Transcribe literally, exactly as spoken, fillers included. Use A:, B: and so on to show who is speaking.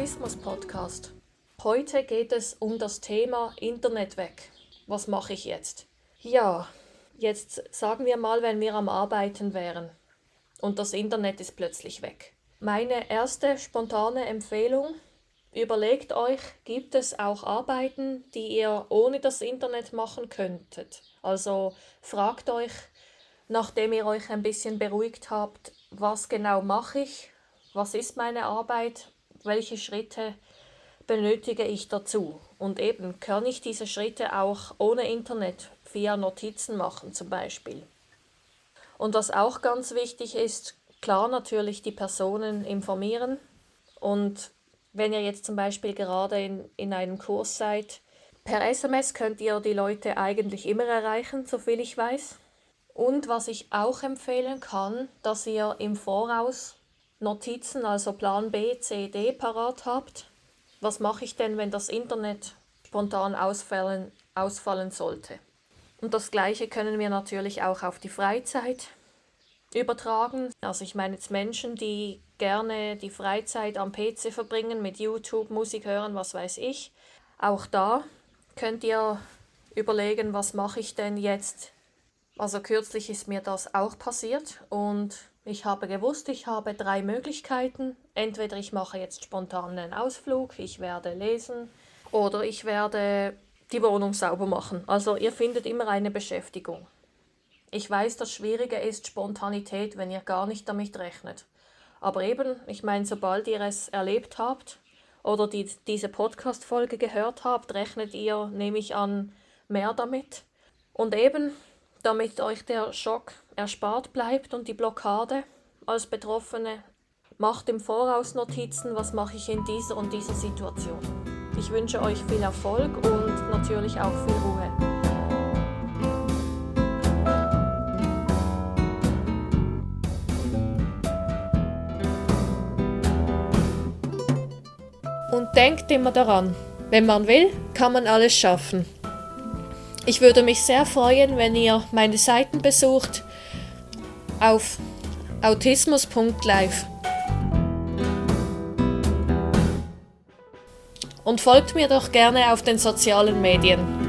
A: Autismus-Podcast. Heute geht es um das Thema Internet weg. Was mache ich jetzt? Ja, jetzt sagen wir mal, wenn wir am Arbeiten wären und das Internet ist plötzlich weg. Meine erste spontane Empfehlung: Überlegt euch, gibt es auch Arbeiten, die ihr ohne das Internet machen könntet? Also fragt euch, nachdem ihr euch ein bisschen beruhigt habt, was genau mache ich? Was ist meine Arbeit? Welche Schritte benötige ich dazu? Und eben, kann ich diese Schritte auch ohne Internet via Notizen machen zum Beispiel? Und was auch ganz wichtig ist, klar natürlich die Personen informieren. Und wenn ihr jetzt zum Beispiel gerade in, in einem Kurs seid, per S M S könnt ihr die Leute eigentlich immer erreichen, soviel ich weiß. Und was ich auch empfehlen kann, dass ihr im Voraus Notizen, also Plan B, C, D parat habt. Was mache ich denn, wenn das Internet spontan ausfallen, ausfallen sollte? Und das Gleiche können wir natürlich auch auf die Freizeit übertragen. Also ich meine jetzt Menschen, die gerne die Freizeit am P C verbringen, mit YouTube, Musik hören, was weiß ich. Auch da könnt ihr überlegen, was mache ich denn jetzt? Also kürzlich ist mir das auch passiert und ich habe gewusst, ich habe drei Möglichkeiten. Entweder ich mache jetzt spontan einen Ausflug, ich werde lesen oder ich werde die Wohnung sauber machen. Also ihr findet immer eine Beschäftigung. Ich weiß, das Schwierige ist Spontanität, wenn ihr gar nicht damit rechnet. Aber eben, ich meine, sobald ihr es erlebt habt oder die, diese Podcast-Folge gehört habt, rechnet ihr, nehme ich an, mehr damit. Und eben, damit euch der Schock erspart bleibt und die Blockade als Betroffene, macht im Voraus Notizen, was mache ich in dieser und dieser Situation. Ich wünsche euch viel Erfolg und natürlich auch viel Ruhe. Und denkt immer daran, wenn man will, kann man alles schaffen. Ich würde mich sehr freuen, wenn ihr meine Seiten besucht auf autismus punkt live. Und folgt mir doch gerne auf den sozialen Medien.